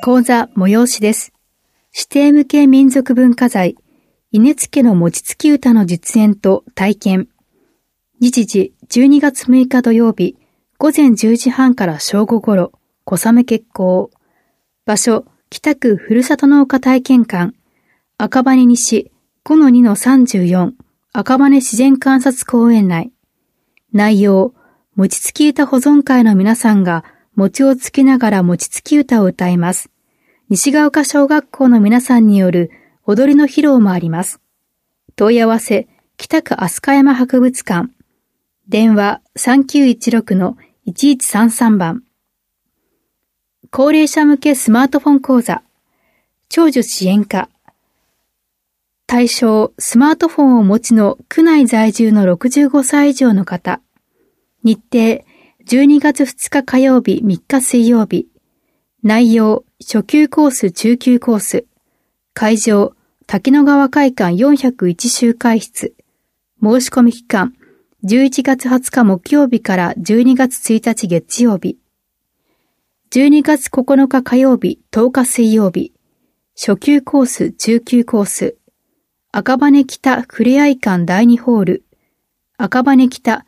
講座催しです。指定無形民族文化財、稲津家の餅つき歌の実演と体験。日時12月6日土曜日、午前10時半から正午ごろ、小雨決行。場所、北区ふるさと農家体験館、赤羽西 5-2-34 赤羽自然観察公園内。内容、餅つき歌保存会の皆さんが餅をつきながら餅つき歌を歌います。西ヶ丘小学校の皆さんによる踊りの披露もあります。問い合わせ、北区飛鳥山博物館。電話 3916-1133 番。高齢者向けスマートフォン講座。長寿支援課。対象、スマートフォンをお持ちの区内在住の65歳以上の方。日程、12月2日火曜日3日水曜日。内容、初級コース中級コース。会場、滝野川会館401周会室。申し込み期間、11月20日木曜日から12月1日月曜日。12月9日火曜日10日水曜日。初級コース中級コース。赤羽北ふれあい館第2ホール。赤羽北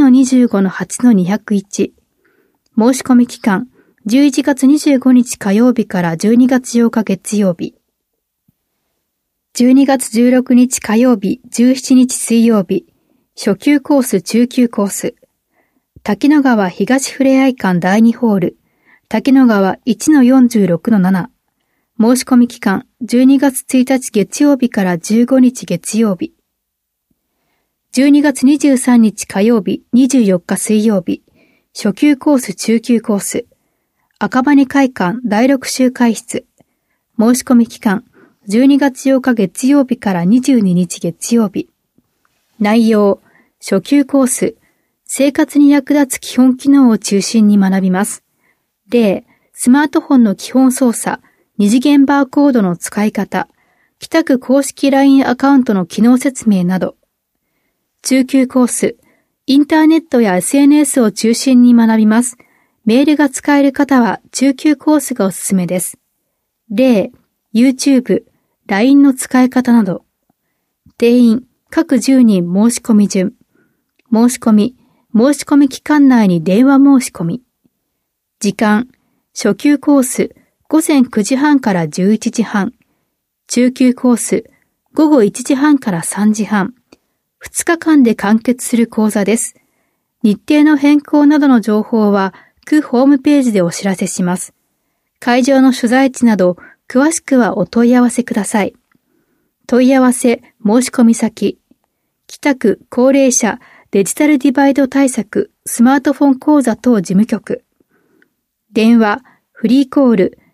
2-25-8-201。申し込み期間、11月25日火曜日から12月8日月曜日。12月16日火曜日、17日水曜日。初級コース中級コース。滝野川東ふれあい館第2ホール。滝野川 1-46-7。申し込み期間、12月1日月曜日から15日月曜日。12月23日火曜日、24日水曜日。初級コース中級コース。赤羽会館第6周会室。申し込み期間、12月8日月曜日から22日月曜日。内容、初級コース。生活に役立つ基本機能を中心に学びます。例、スマートフォンの基本操作、二次元バーコードの使い方、北区公式 LINE アカウントの機能説明など。中級コース、インターネットや SNS を中心に学びます。メールが使える方は中級コースがおすすめです。例、YouTube、LINE の使い方など。定員、各10人申し込み順。申し込み期間内に電話申し込み。時間、初級コース、午前9時半から11時半。中級コース、午後1時半から3時半。2日間で完結する講座です。日程の変更などの情報は、区ホームページでお知らせします。会場の所在地など、詳しくはお問い合わせください。問い合わせ、申し込み先。北区高齢者デジタルディバイド対策スマートフォン講座等事務局。電話、フリーコール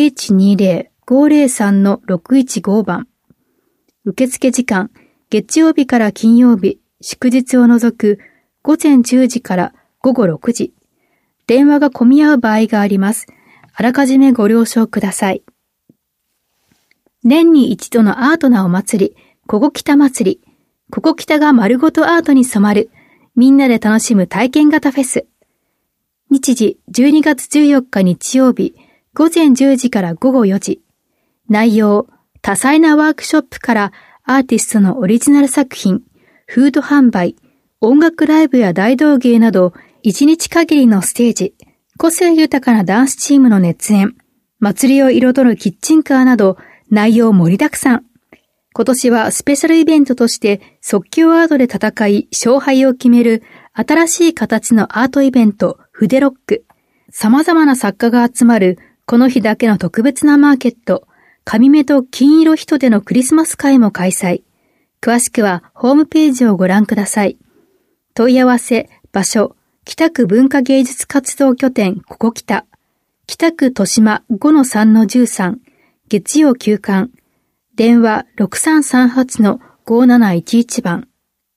0120-503-615 番。受付時間、月曜日から金曜日、祝日を除く午前10時から午後6時。電話が混み合う場合があります。あらかじめご了承ください。年に一度のアートなお祭り、ここ北祭り。ここ北が丸ごとアートに染まる。みんなで楽しむ体験型フェス。日時12月14日日曜日、午前10時から午後4時。内容、多彩なワークショップからアーティストのオリジナル作品、フード販売、音楽ライブや大道芸など、1日限りのステージ、個性豊かなダンスチームの熱演、祭りを彩るキッチンカーなど、内容盛りだくさん。今年はスペシャルイベントとして即興アートで戦い勝敗を決める新しい形のアートイベント筆ロック。様々な作家が集まるこの日だけの特別なマーケット、紙目と金色人でのクリスマス会も開催。詳しくはホームページをご覧ください。問い合わせ、場所、北区文化芸術活動拠点ここ北。北区豊島 5-3-13 月曜休館。電話 6338-5711 番。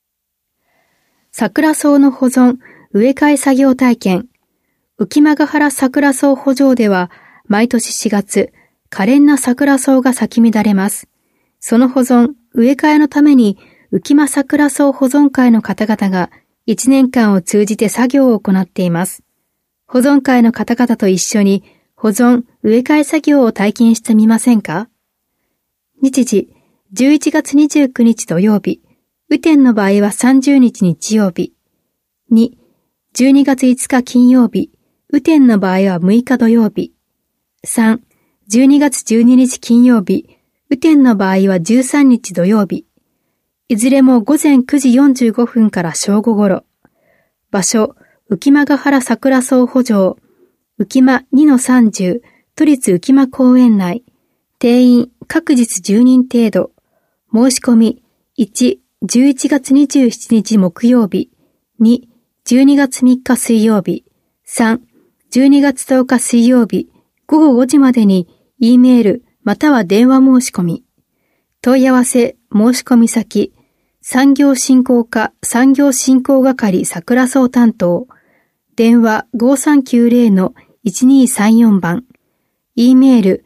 桜草の保存、植え替え作業体験。浮間ヶ原桜草圃場では、毎年4月、可憐な桜草が咲き乱れます。その保存、植え替えのために、浮間桜草保存会の方々が、1年間を通じて作業を行っています。保存会の方々と一緒に、 保存、植え替え作業を体験してみませんか？日時、11月29日土曜日。雨天の場合は30日日曜日。2、12月5日金曜日。雨天の場合は6日土曜日。3、12月12日金曜日。雨天の場合は13日土曜日。いずれも午前9時45分から正午頃。場所、浮間ヶ原桜草補助。浮間 2-30 都立浮間公園内。定員各日10人程度。申し込み1、11月27日木曜日。2、12月3日水曜日。3、12月10日水曜日。午後5時までに E メールまたは電話申し込み。問い合わせ申し込み先。産業振興課産業振興係桜草担当。電話 5390-1234 番。E メール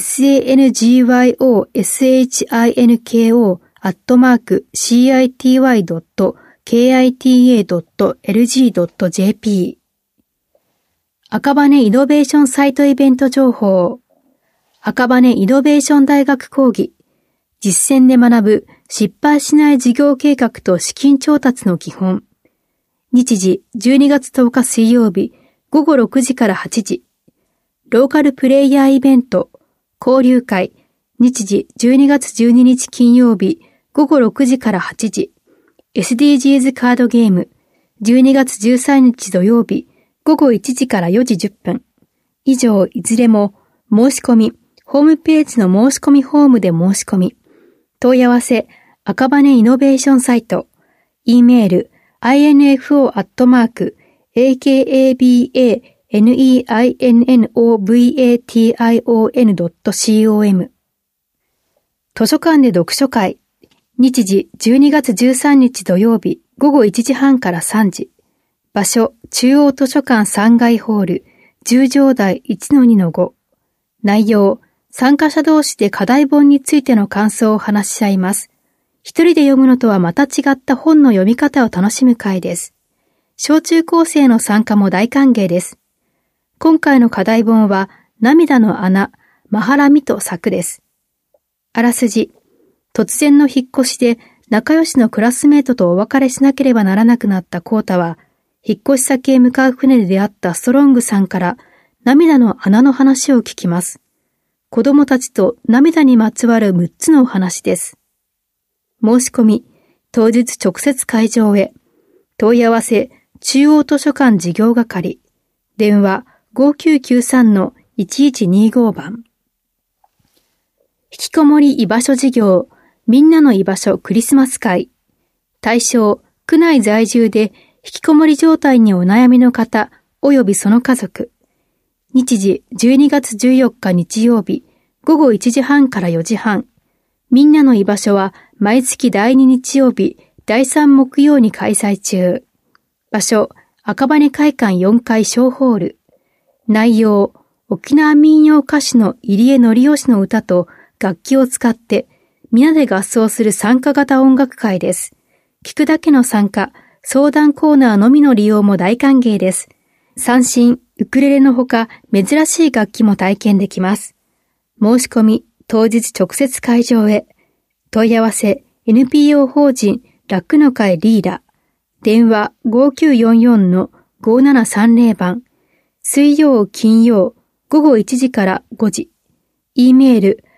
sangyoshinku@city.kita.lg.jp 赤羽イノベーションサイトイベント情報。赤羽イノベーション大学講義。実践で学ぶ失敗しない事業計画と資金調達の基本。日時12月10日水曜日午後6時から8時。ローカルプレイヤーイベント。交流会。日時12月12日金曜日午後6時から8時。SDGs カードゲーム。12月13日土曜日午後1時から4時10分。以上いずれも申し込み、ホームページの申し込みフォームで申し込み。問い合わせ、赤羽イノベーションサイト。E メール、info@akabaneinovatation.com。図書館で読書会。日時12月13日土曜日午後1時半から3時。場所、中央図書館3階ホール、10条台 1-2-5。内容、参加者同士で課題本についての感想を話し合います。一人で読むのとはまた違った本の読み方を楽しむ会です。小中高生の参加も大歓迎です。今回の課題本は、涙の穴、マハラミと作です。あらすじ、突然の引っ越しで仲良しのクラスメートとお別れしなければならなくなったコータは、引っ越し先へ向かう船で出会ったストロングさんから涙の穴の話を聞きます。子供たちと涙にまつわる6つのお話です。申し込み、当日直接会場へ。問い合わせ、中央図書館事業係。電話 5993-1125 番。引きこもり居場所事業、みんなの居場所クリスマス会。対象、区内在住で引きこもり状態にお悩みの方、及びその家族。日時12月14日日曜日、午後1時半から4時半。みんなの居場所は毎月第2日曜日、第3木曜に開催中。場所、赤羽会館4階小ホール。内容、沖縄民謡歌手の入江則義の歌と楽器を使って皆で合奏する参加型音楽会です。聞くだけの参加、相談コーナーのみの利用も大歓迎です。三線、ウクレレのほか珍しい楽器も体験できます。申し込み、当日直接会場へ。問い合わせ、NPO 法人楽の会リーダ。電話 5944-5730 番。水曜金曜午後1時から5時。E メール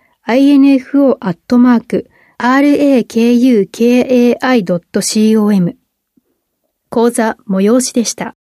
info@rakukai.com。講座催しでした。